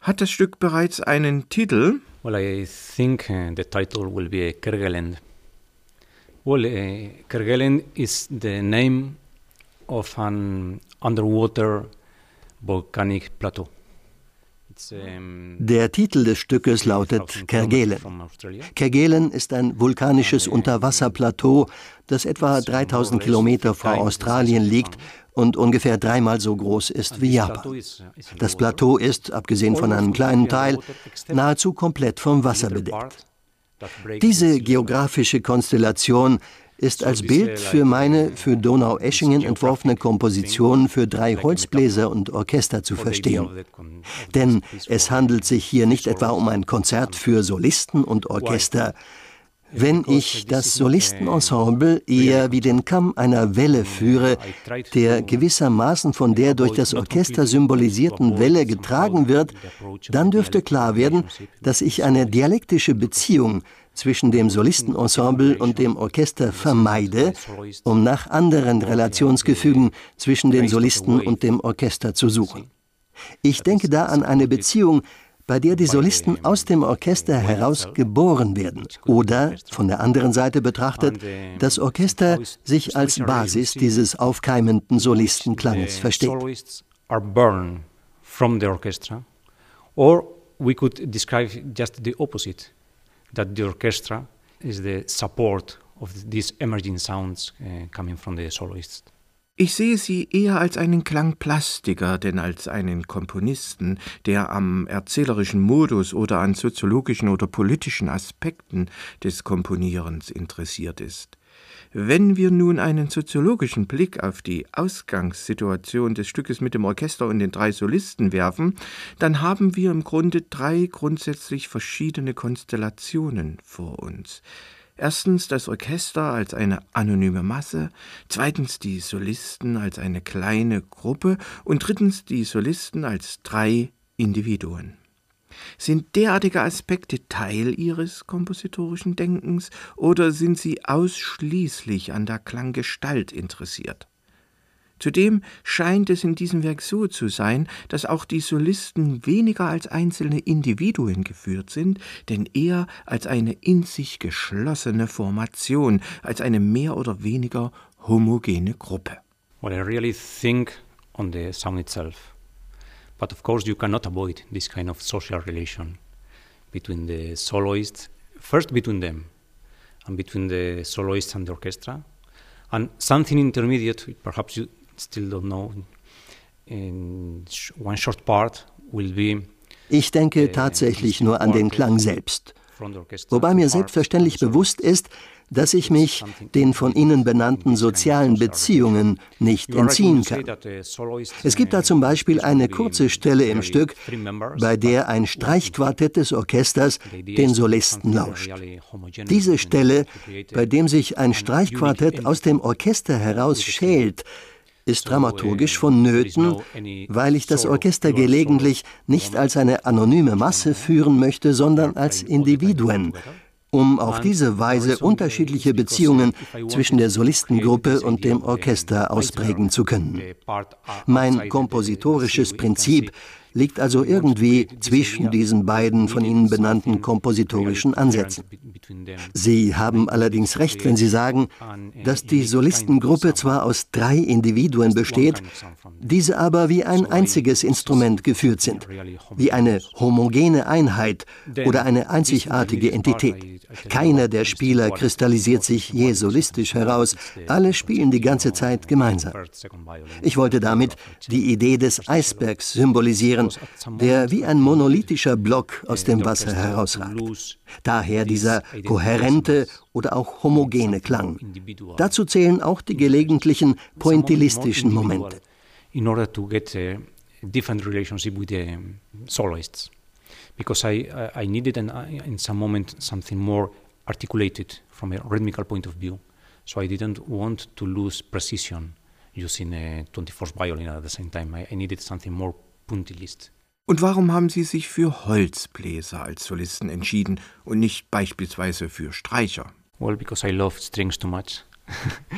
Hat das Stück bereits einen Titel? Well, I think the title will be Kerguelen. Well, Kerguelen is the name of an underwater volcanic plateau. Der Titel des Stückes lautet Kerguelen. Kerguelen ist ein vulkanisches Unterwasserplateau, das etwa 3000 Kilometer vor Australien liegt und ungefähr 3-mal so groß ist wie Japan. Das Plateau ist, abgesehen von einem kleinen Teil, nahezu komplett vom Wasser bedeckt. Diese geografische Konstellation ist als Bild für meine für Donaueschingen entworfene Komposition für 3 Holzbläser und Orchester zu verstehen. Denn es handelt sich hier nicht etwa um ein Konzert für Solisten und Orchester. Wenn ich das Solistenensemble eher wie den Kamm einer Welle führe, der gewissermaßen von der durch das Orchester symbolisierten Welle getragen wird, dann dürfte klar werden, dass ich eine dialektische Beziehung zwischen dem Solistenensemble und dem Orchester vermeide, um nach anderen Relationsgefügen zwischen den Solisten und dem Orchester zu suchen. Ich denke da an eine Beziehung, bei der die Solisten aus dem Orchester heraus geboren werden oder, von der anderen Seite betrachtet, das Orchester sich als Basis dieses aufkeimenden Solistenklanges versteht. Or we could describe just the opposite, that the orchestra is the support of these emerging sounds coming from the soloists. Ich sehe sie eher als einen Klangplastiker, denn als einen Komponisten, der am erzählerischen Modus oder an soziologischen oder politischen Aspekten des Komponierens interessiert ist. Wenn wir nun einen soziologischen Blick auf die Ausgangssituation des Stückes mit dem Orchester und den 3 Solisten werfen, dann haben wir im Grunde 3 grundsätzlich verschiedene Konstellationen vor uns. Erstens das Orchester als eine anonyme Masse, zweitens die Solisten als eine kleine Gruppe und drittens die Solisten als 3 Individuen. Sind derartige Aspekte Teil Ihres kompositorischen Denkens oder sind Sie ausschließlich an der Klanggestalt interessiert? Zudem scheint es in diesem Werk so zu sein, dass auch die Solisten weniger als einzelne Individuen geführt sind, denn eher als eine in sich geschlossene Formation, als eine mehr oder weniger homogene Gruppe. Well, I really think on the sound itself. But of course you cannot avoid this kind of social relation between the soloists, first between them, and between the soloists and the orchestra, and something intermediate, perhaps you still don't know, in one short part will be. Ich denke tatsächlich nur an den Klang selbst, wobei mir selbstverständlich bewusst ist, dass ich mich den von Ihnen benannten sozialen Beziehungen nicht entziehen kann. Es gibt da zum Beispiel eine kurze Stelle im Stück, bei der ein Streichquartett des Orchesters den Solisten lauscht. Diese Stelle, bei dem sich ein Streichquartett aus dem Orchester heraus schält, ist dramaturgisch vonnöten, weil ich das Orchester gelegentlich nicht als eine anonyme Masse führen möchte, sondern als Individuen, um auf diese Weise unterschiedliche Beziehungen zwischen der Solistengruppe und dem Orchester ausprägen zu können. Mein kompositorisches Prinzip liegt also irgendwie zwischen diesen beiden von Ihnen benannten kompositorischen Ansätzen. Sie haben allerdings recht, wenn Sie sagen, dass die Solistengruppe zwar aus 3 Individuen besteht, diese aber wie ein einziges Instrument geführt sind, wie eine homogene Einheit oder eine einzigartige Entität. Keiner der Spieler kristallisiert sich je solistisch heraus, alle spielen die ganze Zeit gemeinsam. Ich wollte damit die Idee des Eisbergs symbolisieren, der wie ein monolithischer Block aus dem Wasser herausragt. Daher dieser kohärente oder auch homogene Klang. Dazu zählen auch die gelegentlichen pointillistischen Momente. In order to get a different relationship with the soloists, because I needed in some moment something more articulated from a rhythmical point of view. So I didn't want to lose precision using a 24th violin at the same time. I needed something more puntillist. Und warum haben Sie sich für Holzbläser als Solisten entschieden und nicht beispielsweise für Streicher? Well, because I love strings too much.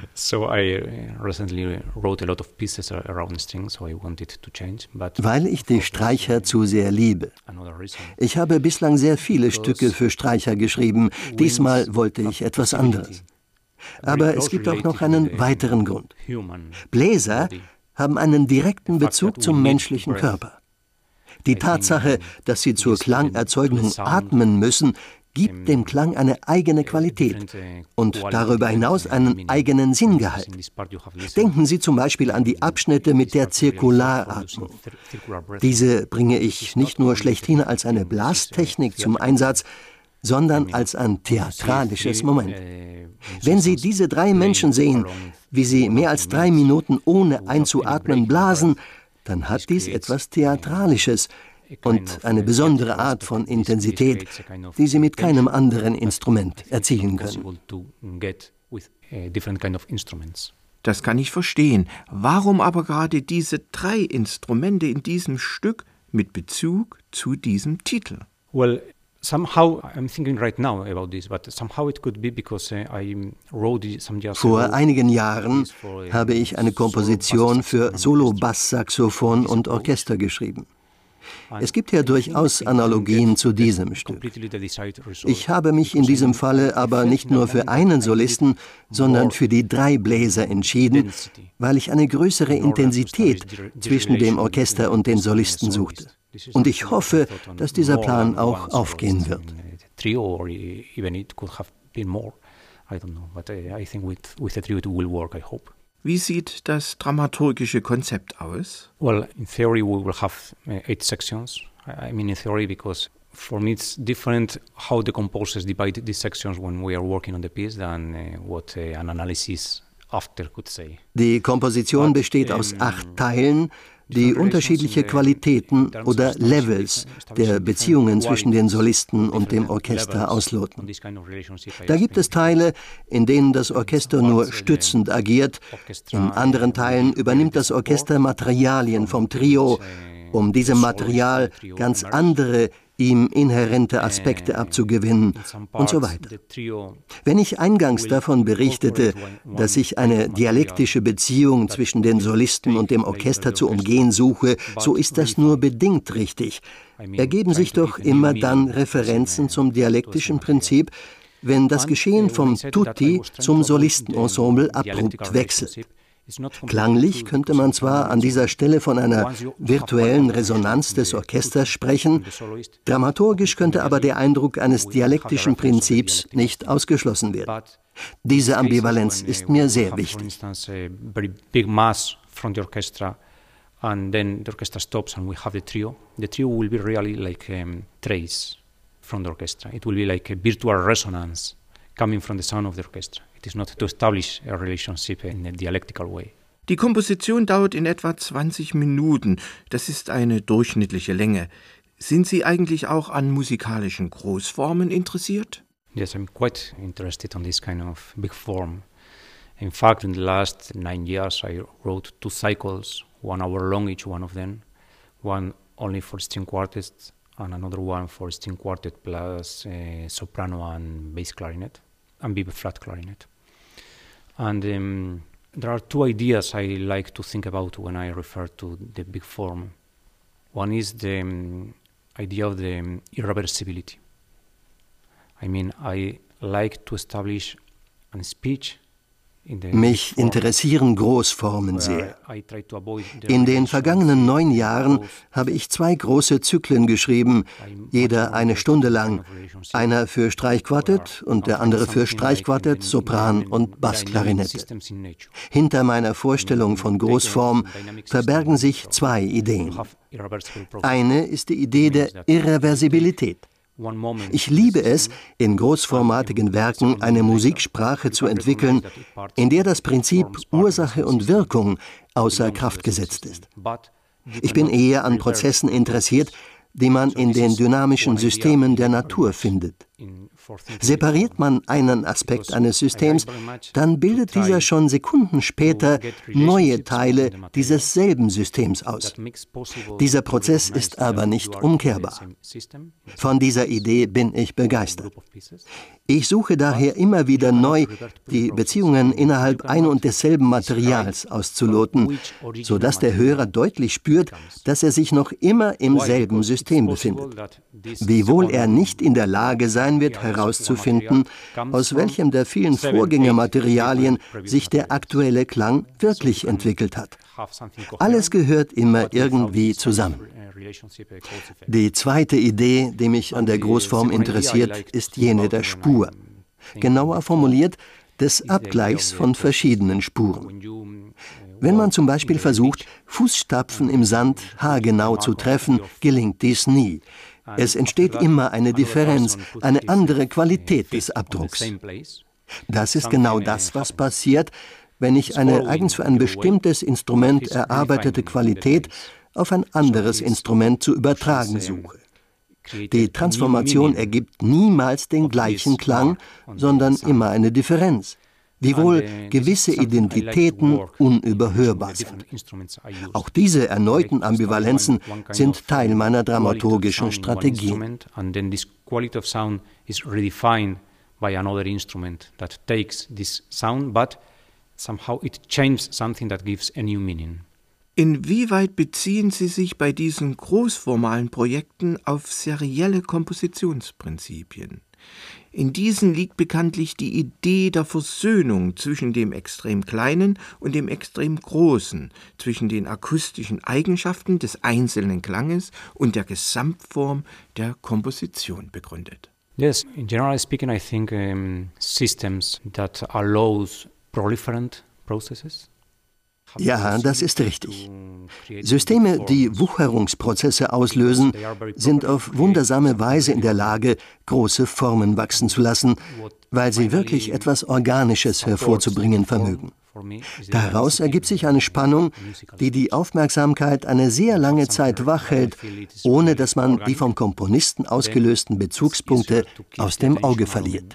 Weil ich die Streicher zu sehr liebe. Ich habe bislang sehr viele Stücke für Streicher geschrieben. Diesmal wollte ich etwas anderes. Aber es gibt auch noch einen weiteren Grund. Bläser haben einen direkten Bezug zum menschlichen Körper. Die Tatsache, dass sie zur Klangerzeugung atmen müssen, gibt dem Klang eine eigene Qualität und darüber hinaus einen eigenen Sinngehalt. Denken Sie zum Beispiel an die Abschnitte mit der Zirkularatmung. Diese bringe ich nicht nur schlechthin als eine Blastechnik zum Einsatz, sondern als ein theatralisches Moment. Wenn Sie diese 3 Menschen sehen, wie sie mehr als 3 Minuten ohne einzuatmen blasen, dann hat dies etwas Theatralisches und eine besondere Art von Intensität, die Sie mit keinem anderen Instrument erzielen können. Das kann ich verstehen. Warum aber gerade diese 3 Instrumente in diesem Stück mit Bezug zu diesem Titel? Well, somehow I'm thinking right now about this, but somehow it could be because I wrote some years ago. Vor einigen Jahren habe ich eine Komposition für Solo-Bass-Saxophon und Orchester geschrieben. Es gibt ja durchaus Analogien zu diesem Stück. Ich habe mich in diesem Falle aber nicht nur für einen Solisten, sondern für die 3 Bläser entschieden, weil ich eine größere Intensität zwischen dem Orchester und den Solisten suchte. Und ich hoffe, dass dieser Plan auch aufgehen wird. Wie sieht das dramaturgische Konzept aus? Well, in theory we will have 8 sections. I mean in theory because for me it's different how the composers divide these sections when we are working on the piece than what an analysis after could say. Die Komposition besteht aus 8 Teilen, die unterschiedliche Qualitäten oder Levels der Beziehungen zwischen den Solisten und dem Orchester ausloten. Da gibt es Teile, in denen das Orchester nur stützend agiert, in anderen Teilen übernimmt das Orchester Materialien vom Trio, um diesem Material ganz andere, ihm inhärente Aspekte abzugewinnen und so weiter. Wenn ich eingangs davon berichtete, dass ich eine dialektische Beziehung zwischen den Solisten und dem Orchester zu umgehen suche, so ist das nur bedingt richtig. Ergeben sich doch immer dann Referenzen zum dialektischen Prinzip, wenn das Geschehen vom Tutti zum Solistenensemble abrupt wechselt. Klanglich könnte man zwar an dieser Stelle von einer virtuellen Resonanz des Orchesters sprechen, dramaturgisch könnte aber der Eindruck eines dialektischen Prinzips nicht ausgeschlossen werden. Diese Ambivalenz ist mir sehr wichtig. And then the orchestra stops and we have the trio. The trio will be really like trace from the orchestra. It will be like a virtual resonance coming from the sound of the orchestra. It is not to establish a relationship in a dialectical way. Die Komposition dauert in etwa 20 Minuten. Das ist eine durchschnittliche Länge. Sind Sie eigentlich auch an musikalischen Großformen interessiert? Yes, I'm quite interested in this kind of big form. In fact, in the last 9 years, I wrote 2 cycles, 1 hour long each one of them, one only for string quartets and another one for string quartet plus soprano and bass clarinet and B flat clarinet. And there are 2 ideas I like to think about when I refer to the big form. One is the idea of the irreversibility. I mean, I like to establish a speech. Mich interessieren Großformen sehr. In den vergangenen 9 Jahren habe ich 2 große Zyklen geschrieben, jeder eine Stunde lang. Einer für Streichquartett und der andere für Streichquartett, Sopran und Bassklarinette. Hinter meiner Vorstellung von Großform verbergen sich 2 Ideen. Eine ist die Idee der Irreversibilität. Ich liebe es, in großformatigen Werken eine Musiksprache zu entwickeln, in der das Prinzip Ursache und Wirkung außer Kraft gesetzt ist. Ich bin eher an Prozessen interessiert, die man in den dynamischen Systemen der Natur findet. Separiert man einen Aspekt eines Systems, dann bildet dieser schon Sekunden später neue Teile dieses selben Systems aus. Dieser Prozess ist aber nicht umkehrbar. Von dieser Idee bin ich begeistert. Ich suche daher immer wieder neu, die Beziehungen innerhalb ein und desselben Materials auszuloten, sodass der Hörer deutlich spürt, dass er sich noch immer im selben System befindet. Wiewohl er nicht in der Lage sein wird, herauszufinden, aus welchem der vielen Vorgängermaterialien sich der aktuelle Klang wirklich entwickelt hat. Alles gehört immer irgendwie zusammen. Die zweite Idee, die mich an der Großform interessiert, ist jene der Spur. Genauer formuliert, des Abgleichs von verschiedenen Spuren. Wenn man zum Beispiel versucht, Fußstapfen im Sand haargenau zu treffen, gelingt dies nie. Es entsteht immer eine Differenz, eine andere Qualität des Abdrucks. Das ist genau das, was passiert, wenn ich eine eigens für ein bestimmtes Instrument erarbeitete Qualität auf ein anderes Instrument zu übertragen suche. Die Transformation ergibt niemals den gleichen Klang, sondern immer eine Differenz, wiewohl gewisse Identitäten unüberhörbar sind. Auch diese erneuten Ambivalenzen sind Teil meiner dramaturgischen Strategien. Inwieweit beziehen Sie sich bei diesen großformalen Projekten auf serielle Kompositionsprinzipien? In diesen liegt bekanntlich die Idee der Versöhnung zwischen dem extrem Kleinen und dem extrem Großen, zwischen den akustischen Eigenschaften des einzelnen Klanges und der Gesamtform der Komposition begründet. Yes, in general speaking, I think systems that allows proliferant processes. Ja, das ist richtig. Systeme, die Wucherungsprozesse auslösen, sind auf wundersame Weise in der Lage, große Formen wachsen zu lassen, weil sie wirklich etwas Organisches hervorzubringen vermögen. Daraus ergibt sich eine Spannung, die die Aufmerksamkeit eine sehr lange Zeit wachhält, ohne dass man die vom Komponisten ausgelösten Bezugspunkte aus dem Auge verliert.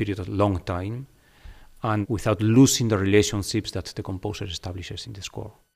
And without losing the relationships that the composer establishes in the score.